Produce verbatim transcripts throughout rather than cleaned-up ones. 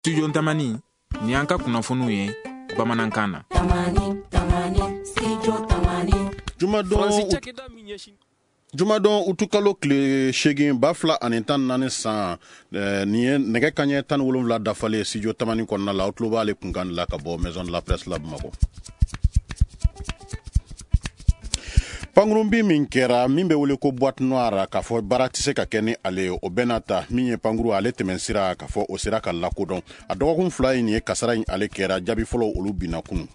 Studio Tamani ni an ka kunnafoniw ye bamanankan na. Tamani, Tamani, Studio Tamani. Jumadon Jumadon utukalo kile shegin bafla ani tan nani san ni nege kanye tan wolonwula dafale Studio Tamani konna la outloba ale kungan la ka bo Maison de la Presse la Bamako. Pangurumbi min kɛra min bɛ wele ko boîte noire k'a fɔ baara tɛ se ka kɛ ni ale ye o bɛɛ n'a ta min ye panguru ale tɛmɛ sira k'a fɔ o sera ka lakodɔn a dɔgɔkun fila in ye kasara in ale kɛra jaabi fɔlɔ olu binna kunu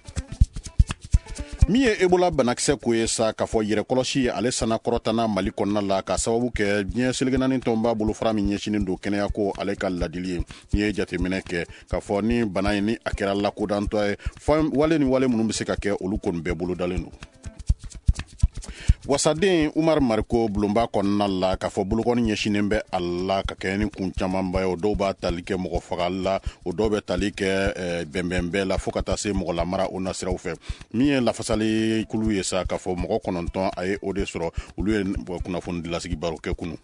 min ye Ebola banakisɛ ko ye sa k'a fɔ yɛrɛkɔlɔsi ale sana kɔrɔtana Mali kɔnɔna la ka sababu kɛ diɲɛ seliginaani tɔn b'a bolo fara min ɲɛsinin don kɛnɛya ko ale ka ladili ye n'i ye jateminɛ kɛ k'a fɔ ni bana in ni a kɛra lakodantɔ ye wale ni wale minnu bɛ se ka kɛ olu kɔni bɛɛ bolodalen don. Wasaden Umar Mariko bulonba kɔnɔna la k'a fɔ bolokɔni ɲɛsinen bɛ a la ka kɛ ni kun camanba ye o dɔw b'a tali kɛ mɔgɔ fagali la o dɔw bɛ tali kɛ bɛnbɛnbɛn la fo ka taa se mɔgɔ lamara o nasiraw fɛ min ye lafasali kulu ye sa k'a fɔ mɔgɔ kɔnɔntɔn a ye o de sɔrɔ olu ye kunnafoni dilasigi baro kɛ kunu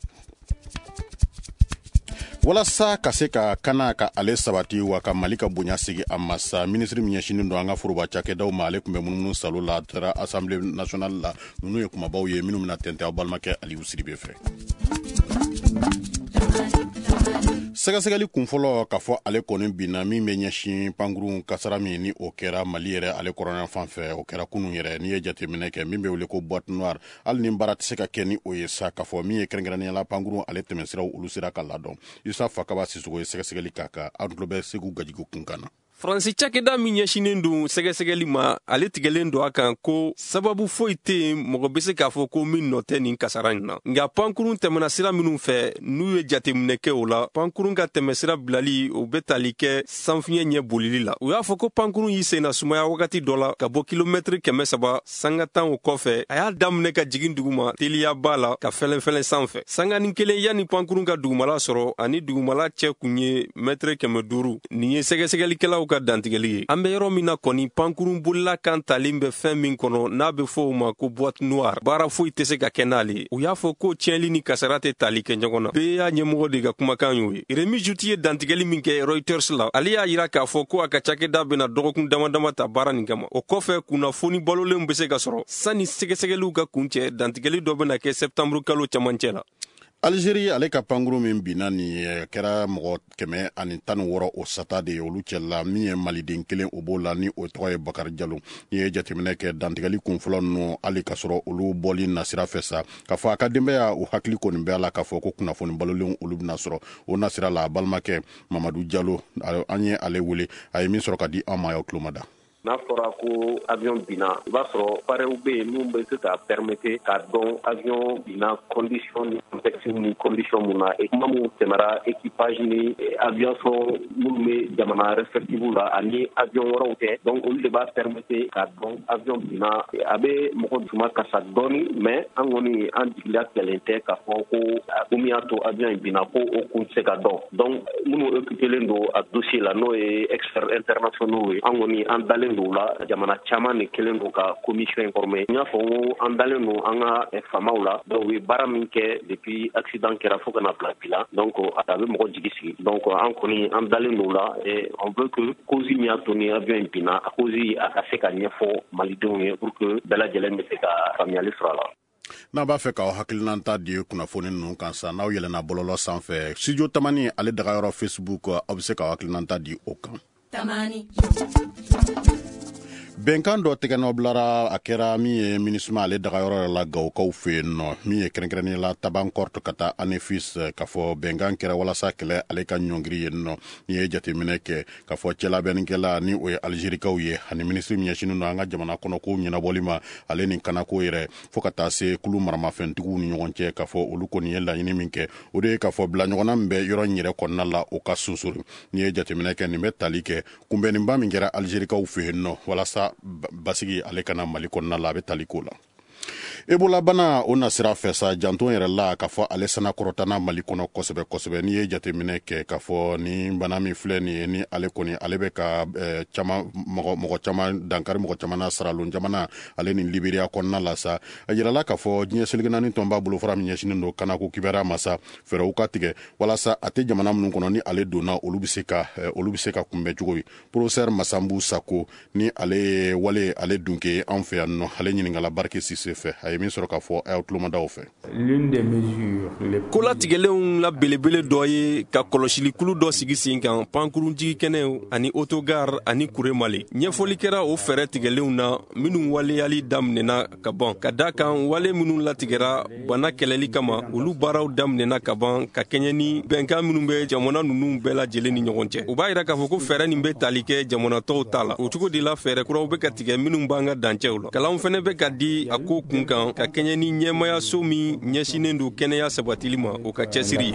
walasa ka se ka kana ka ale sabati wa ka Mali ka bonya sigi a ma sa ministre min ɲɛsinin don an ka foroba cakɛdaw ma ale tun bɛ munumunu salo la taara assemblée nationale la ninnu ye kumabaw ye minnu bɛna tɛntɛn aw balimakɛ Aliyu Sidibe fɛ. Sɛgɛsɛgɛli kunfɔlɔ k'a fɔ ale kɔni binna min bɛ ɲɛsin pangurun kasara min ni o kɛra Mali yɛrɛ ale kɔrɔnyan fan fɛ o kɛra kunun yɛrɛ n'i ye jateminɛ kɛ min bɛ wele ko boîte noire hali ni baara tɛ se ka kɛ ni o ye sa k'a fɔ min ye kɛrɛnkɛrɛnnenya pangurun ale tɛmɛsiraw olu sera ka ladɔn Isa Fakaba Sisogo ye sɛgɛsɛgɛli k'a kan an tulo bɛ Segu Gajigo kunkan na. Faransi cakɛda min ɲɛsinen don sɛgɛsɛgɛli ma ale tigɛlen don a kan ko sababu foyi tɛ yen mɔgɔ bɛ se k'a fɔ ko min nɔ tɛ nin kasara in na nka pankurun tɛmɛna sira minnu fɛ n'u ye jateminɛ kɛ o la pankurun ka tɛmɛsira bilali o bɛ tali kɛ sanfiɲɛ ɲɛ bolili la u y'a fɔ ko pankurun y'i senna sumaya wagati dɔ la ka bɔ kilomɛtiri kɛmɛ saba sanga tan o kɔfɛ a y'a daminɛ ka jigin duguma teliyaba la ka fɛlɛnfɛlɛn sanfɛ sanganin kelen yanni pankurun ka dugumala sɔrɔ ani dugumala cɛ kun ye mɛtiri kɛmɛ duuru nin ye sɛgɛsɛgɛlikɛlaw ka dantigɛli ye an bɛ yɔrɔ min na kɔni pankurun bolila kan talen bɛ fɛn min kɔnɔ n'a bɛ fɔ o ma ko boîte noire baara foyi tɛ se ka kɛ n'ale ye u y'a fɔ ko tiɲɛli ni kasara tɛ tali kɛ ɲɔgɔn na bɛɛ y'a ɲɛmɔgɔ de ka kumakan y'o ye Rémi Jouti ye dantigɛli min kɛ Reuters la ale y'a yira k'a fɔ ko a ka cakɛda bɛna dɔgɔkun dama dama ta baara nin kama o kɔfɛ kunnafoni balolenw bɛ se ka sɔrɔ sanni sɛgɛsɛgɛliw ka kun cɛ dantigɛli dɔ bɛna kɛ septembre kalo camancɛ la. Algérie ale ka panguru min binna ni kɛra mɔgɔ kɛmɛ ani tan ni wɔɔrɔ o sata de ye olu cɛla min ye maliden kelen o b'o la ni o tɔgɔ ye Bakari Jalo ni ye jateminɛ kɛ dantigɛli kunfɔlɔ ninnu hali ka sɔrɔ olu bɔli nasira fɛ sa k'a fɔ a ka denbaya u hakili kɔni bɛ a la k'a fɔ ko kunnafoni balolenw olu bɛna sɔrɔ o nasira la a balimakɛ Mamadu Jalo an ye ale wele a ye min sɔrɔ ka di an ma y'aw tulo ma da. N'a fɔra ko avion binna i b'a sɔrɔ parew bɛ yen minnu bɛ se ka permettre k'a dɔn avion binna condition ni contexte ni condition mun na et kuma mun tɛmɛra équipage ni aviation minnu bɛ jamana respective la ani avion wɛrɛw tɛ donc olu de b'a permettre k'a dɔn avion binna a bɛ mɔgɔ dusuma kasa dɔɔni mais an kɔni an jigila tigɛlen tɛ k'a fɔ ko ko min y'a to avion in binna ko o kun tɛ se ka dɔn donc minnu occupelen don a dossier la n'o ye experts internationaux ye an kɔni an dalen don la jamana caman de kelen don ka commission informé n y'a fɔ ko an dalen don an ka famaw la donc u ye baara min kɛ depuis accident kɛra fo ka na bila bi la donc a bɛ mɔgɔ jigi sigi donc an kɔni an dalen don la et on veut que cause min y'a to ni avion in binna a cause a ka se ka ɲɛfɔ malidenw ye pour que bɛɛ lajɛlen bɛ se ka faamuyali sɔrɔ a la. N'a b'a fɛ k'aw hakilinanta di kunnafoni ninnu kan sa n'aw yɛlɛnna bɔlɔlɔ sanfɛ Studio Tamani ale dagayɔrɔ Facebook aw bɛ se k'aw hakilinanta di o kan. Tamani. Bɛnkan dɔ tɛgɛnɔ bilara a kɛra min ye MINUSMA ale dagayɔrɔ la Gawokaw fɛ yen nɔ min ye kɛrɛnkɛrɛnnen la Tabankɔrte ka taa Anefis k'a fɔ bɛnkan kɛra walasa kɛlɛ ale ka ɲɔngiri yen nɔ ni ye jateminɛ kɛ k'a fɔ cɛlabɛnnikɛla ni o ye Algérikaw ye ani minisiri min ɲɛsinen don an ka jamana kɔnɔ ko ɲɛnabɔli ma ale ni kanako yɛrɛ fo ka taa se kulu maramafɛntigiw ni ɲɔgɔn cɛ k'a fɔ olu kɔni ye laɲini min kɛ o de ye k'a fɔ bila ɲɔgɔnna min bɛ yɔrɔ in yɛrɛ kɔnɔna la o ka sunsuri ni ye jateminɛ kɛ nin bɛ tali kɛ kunbɛnninba min kɛra Algérikaw fɛ yen nɔ walasa basigi ale kana Mali kɔnɔna la a bɛ tali ko la. Ebola bana o na sira fɛ sa janton yɛrɛ la k'a fɔ ale sana kɔrɔtana Mali kɔnɔ kosɛbɛ kosɛbɛ n'i ye jateminɛ kɛ k'a fɔ ni bana min filɛ nin ye ni ale kɔni ale bɛ ka eh, caman mɔgɔ mɔgɔ caman dankari mɔgɔ caman na Saralon jamana ale ni Liberia kɔnɔna la sa a yirala k'a fɔ diɲɛ seligi naani tɔn b'a bolo fara min ɲɛsinen don kanako kibaruya ma sa fɛɛrɛw ka tigɛ walasa a tɛ jamana minnu kɔnɔ ni ale donna olu bɛ se ka eh, olu bɛ se ka kunbɛn cogo ye professeur Masambu Sako ni ale wale ale dunke an fɛ yan nɔ ale ɲininkala Barke Sise fɛ a ye min sɔrɔ k'a fɔ a y'aw tulomadaw fɛ kolatigɛlenw la belebele dɔ ye ka kɔlɔsilikulu dɔ sigi sen kan pankurun jigi kɛnɛw ani autogar ani kure mali ɲɛfɔli kɛra o fɛɛrɛ tigɛlenw na minnu waleyali daminɛna ka ban ka da kan wale minnu latigɛra bana kɛlɛli kama olu baaraw daminɛna ka ban ka kɛɲɛ ni bɛnkan minnu bɛ jamana ninnu bɛɛ lajɛlen ni ɲɔgɔn cɛ u b'a yira k'a fɔ ko fɛɛrɛ nin bɛ tali kɛ jamana tɔw ta la o cogo de la fɛɛrɛ kuraw bɛ ka tigɛ minnu b'an ka dancɛw la kalanw fɛnɛ bɛ ka di a ko kun kan ka kɛɲɛ ni ɲɛmayaso min ɲɛsinen don kɛnɛya sabatili ma o ka cɛsiri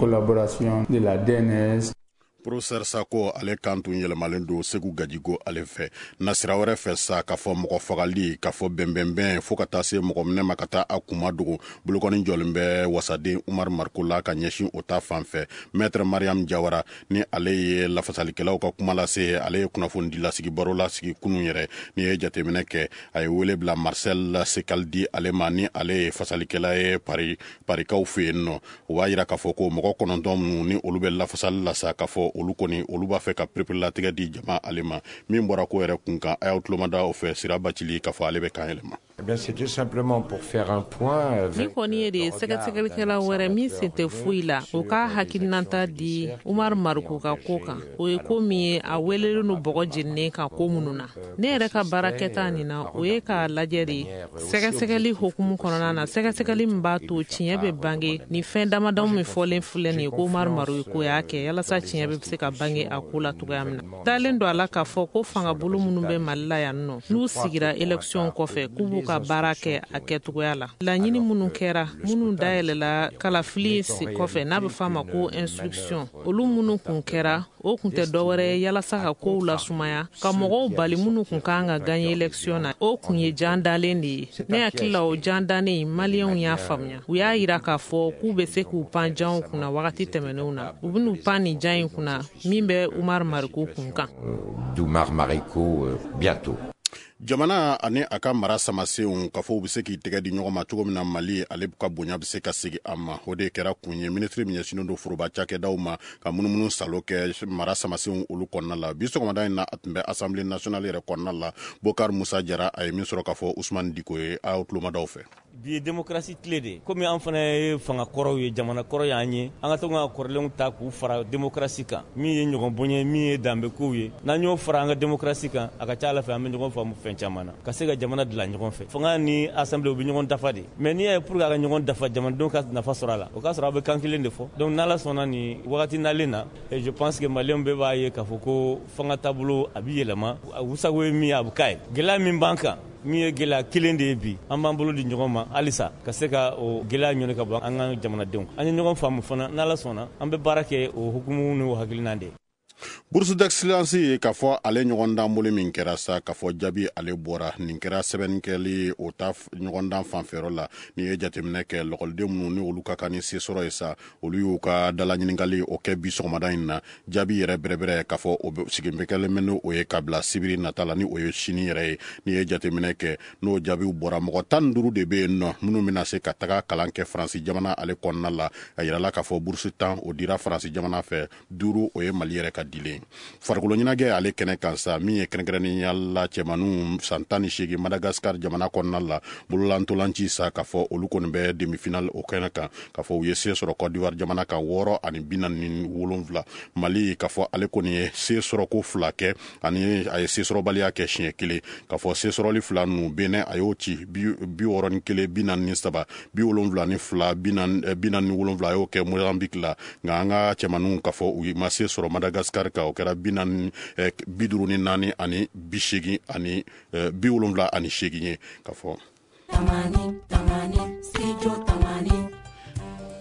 Professeur Sako ale kan tun yɛlɛmalen don Segu Gajigo ale fɛ na sira wɛrɛ fɛ sa k'a fɔ mɔgɔ fagali k'a fɔ bɛnbɛnbɛn fo ka taa se mɔgɔ minɛ ma ka taa a kuma dogo bolokɔni jɔlen bɛ wasaden Umar Marko la ka ɲɛsin o ta fan fɛ Maître Mariam Jawara ni ale ye lafasalikɛlaw ka kuma lase ale ye kunnafoni di lasigi baro lasigi kunun yɛrɛ ni ye jateminɛ kɛ a ye wele bila Marcel Sekaldi ale ma ni ale ye fasalikɛla ye pari parikaw fɛ yen nɔ o b'a yira k'a fɔ ko mɔgɔ kɔnɔntɔn minnu ni olu bɛ lafasali la sa k'a fɔ olu kɔni olu b'a fɛ ka perepere di jama ale ma min bɔra ko yɛrɛ kun kan a y'aw tulomada o fɛ Sira Bacili k'a fɔ ale bɛ kan yɛlɛma. Eh bien, c'était simplement pour faire un point. Ni kɔni ye de sɛgɛsɛgɛlikɛla wɛrɛ min sen tɛ foyi la o ka hakilinata di Umar Marko ka ko kan o ye ko min ye a welelen no bɔgɔ jeninen ka ko minnu na ne yɛrɛ ka baarakɛta nin na o ye k'a lajɛ de sɛgɛsɛgɛli hukumu kɔnɔna na sɛgɛsɛgɛli min b'a to tiɲɛ bɛ bange ni fɛn damadaw min fɔlen filɛ nin ye ko Umar Marko ko y'a kɛ yalasa tiɲɛ bɛ se ka bange a ko la cogoya min na dalen don a la k'a fɔ ko fangabolo minnu bɛ Mali la yan nɔ n'u sigira élection kɔfɛ k'u b'u ka baara kɛ a kɛcogoya la laɲini minnu kɛra minnu dayɛlɛla kalafili si kɔfɛ n'a bɛ f'a ma ko instruction olu minnu kun kɛra o kun tɛ dɔwɛrɛ ye yalasa ka kow lasumaya ka mɔgɔw bali minnu kun kan ka gagner élection na o kun ye jan dalen de ye ne hakili la o jan dannen maliyɛnw y'a faamuya u y'a yira k'a fɔ k'u bɛ se k'u pan janw kunna wagati tɛmɛnenw na u ben'u pan nin jan in kunna min bɛ Umar Marko kun kan d'Umar Marko bientôt. Jamana ani a ka mara samasenw k'a fɔ u bɛ se k'i tɛgɛ di ɲɔgɔn ma cogo min na Mali ale ka bonya bɛ se ka segin a ma o de kɛra kun ye ministre min ɲɛsinnen don foroba cakɛdaw ma ka munumunu salo kɛ mara samasenw olu kɔnɔna la bi sɔgɔmada in na a tun bɛ Assemblée nationale yɛrɛ kɔnɔna la Bokar Musa Jara a ye min sɔrɔ k'a fɔ Ousmane Diko ye a y'aw tulomadaw fɛ. Bi ye démocratie tile de komi an fana ye fanga kɔrɔw ye jamana kɔrɔ y'an ye an ka to ka kɔrɔlenw ta k'u fara démocratie kan min ye ɲɔgɔn bonya min ye danbekow ye n'an y'o fara an ka démocratie kan a ka ca Ala fɛ an bɛ ɲɔgɔn faamu fɛn caman na ka se ka jamana dilan ɲɔgɔn fɛ fanga ni assemblée u bɛ ɲɔgɔn dafa de mais n'i y'a ye pour que a ka ɲɔgɔn dafa jamanadenw ka nafa sɔrɔ a la o k'a sɔrɔ a bɛ kan kelen de fɔ donc n'Ala sɔnna nin wagati nalen na et je pense que maliyɛnw bɛɛ b'a ye k'a fɔ ko fanga taabolo a bɛ yɛlɛma u sago ye min ye a bɛ k'a ye gɛlɛya min b'an kan min ye gɛlɛya kelen de ye bi an b'an bolo di ɲɔgɔn ma halisa ka se ka o gɛlɛya ɲɔni ka bɔ an ka jamanadenw an ye ɲɔgɔn faamu fana n'Ala sɔnna an bɛ baara kɛ o hukumu ni o hakilina de. Bourse d'excellence ye k'a fɔ ale ɲɔgɔndan bolo min kɛra sa k'a fɔ jaabi ale bɔra nin kɛra sɛbɛnnikɛli o ta ɲɔgɔndan fanfɛyɔrɔ la ni ye jateminɛ kɛ lɔgɔliden minnu ni olu ka kan ni se sɔrɔ ye sa olu y'u ka dalaɲininkali o kɛ bi sɔgɔmada in na jaabi yɛrɛ bɛrɛbɛrɛ k'a fɔ o sigin bɛ kɛlen bɛ n'o ye ka bila sibiri nata la ni o ye sini yɛrɛ ye ni ye jateminɛ kɛ n'o jaabiw bɔra mɔgɔ tan ni duuru de bɛ yen nɔ minnu bɛna se ka taga kalan kɛ Faransi jamana ale kɔnɔna la a yirala k'a fɔ bourse tan o dira Faransi jamana fɛ duuru o ye Mali yɛrɛ ka dilen farikolo ɲɛnajɛ ale kɛnɛ kan sa min ye kɛrɛnkɛrɛnnenya la cɛmaninw san tan ni seegin Madagascar jamana kɔnɔna la bololantolanci sa k'a fɔ olu kɔni bɛ demi-finale o kɛnɛ kan k'a fɔ u ye se sɔrɔ Côte d'Ivoire jamana kan wɔɔrɔ ani bi naani ni wolonwula Mali k'a fɔ ale kɔni ye se sɔrɔ ko fila kɛ ani a ye se sɔrɔbaliya kɛ siɲɛ kelen k'a fɔ se sɔrɔli fila ninnu Benin a y'o ci bi wɔɔrɔ ni kelen bi naani ni saba bi wolonwula ni fila bi naani ni wolonwula a y'o kɛ Mozambique la nka an ka cɛmaninw k'a fɔ u ma se sɔrɔ Madagascar kan o kɛra bi naani bi duuru ni naani ani bi seegin ani bi wolonwula ani seegin ye k'a fɔ. Tamani, tamani, studio tamani. An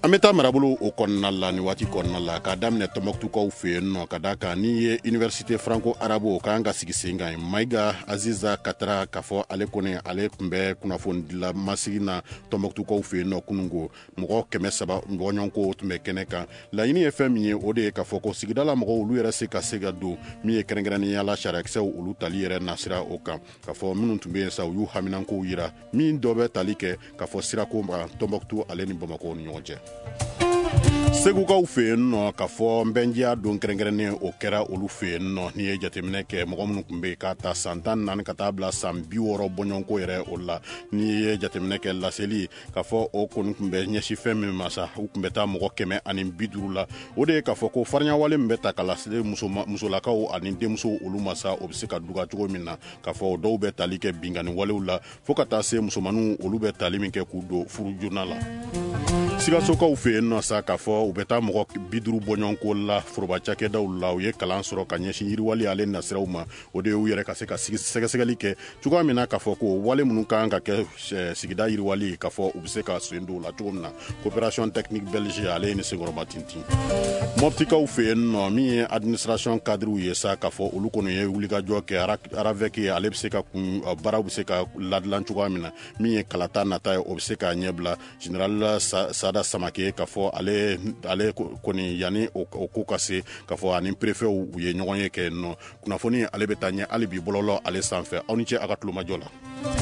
an bɛ taa marabolo o kɔnɔna la ni waati kɔnɔna la k'a daminɛ Tɔnbɔkutukaw fɛ yen nɔ ka da kan n'i ye université franco arabe o kan ka sigi sen kan Mayiga Aziza Katara k'a fɔ ale kɔni ale tun bɛ kunnafoni dila masigi na Tɔnbɔkutukaw fɛ yen nɔ kunungo mɔgɔ kɛmɛ saba ɲɔgɔnɲɔgɔnko tun bɛ kɛnɛ kan laɲini ye fɛn min ye o de ye k'a fɔ ko sigidala mɔgɔw olu yɛrɛ se ka se ka don min ye kɛrɛnkɛrɛnnenya la sariyakisɛw olu tali yɛrɛ nasira o kan k'a fɔ minnu tun bɛ yen sa u y'u haminankow yira min dɔ bɛ tali kɛ k'a fɔ sirako ma Tɔnbɔkutu ale ni Bamako ni ɲɔgɔn cɛ. Segukaw fɛ yen nɔ k'a fɔ nbɛnjiya don kɛrɛnkɛrɛnnen o kɛra olu fɛ yen nɔ n'i ye jateminɛ kɛ mɔgɔ minnu tun bɛ yen k'a ta san tan naani ka taa bila san bi wɔɔrɔ bɔɲɔgɔnko yɛrɛ o la n'i ye jateminɛ kɛ laseli k'a fɔ o kɔni tun bɛ ɲɛsin fɛn min ma sa u tun bɛ taa mɔgɔ kɛmɛ ani bi duuru la o de ye k'a fɔ ko fariɲawale min bɛ ta ka lase musolakaw ani denmuso olu ma sa o bɛ se ka duga cogo min na k'a fɔ dɔw bɛ tali kɛ binkani walew la fo ka taa se musomaninw olu bɛ tali min kɛ k'u don furu joona la. Sigasokaw fɛ yen nɔ sa k'a fɔ u bɛ taa mɔgɔ bi duuru bɔɲɔgɔnko la foroba cakɛdaw la u ye kalan sɔrɔ ka ɲɛsin yiriwali ale nasiraw ma o de ye u yɛrɛ ka se ka sɛgɛsɛgɛli kɛ cogoya min na k'a fɔ ko wale minnu kan ka kɛ sigida yiriwali k'a fɔ u bɛ se ka sen don o la cogo min na coopération technique belge ale ni senkɔrɔba tintin. Mɔptikaw fɛ yen nɔ min ye administration cadre ye sa k'a fɔ olu kɔni ye wulikajɔ kɛ aravec ye ale bɛ se ka kun baaraw bɛ se ka ladilan cogoya min na min ye kalata nata ye o bɛ se k'a ɲɛbila général Sada Samake k'a fɔ ale ale kɔni yanni o ko ka se k'a fɔ ani préfet u ye ɲɔgɔn ye kɛ nɔ kunnafoni ale bɛ taa ɲɛ hali bi bɔlɔlɔ ale sanfɛ aw ni ce a ka tulomajɔ la.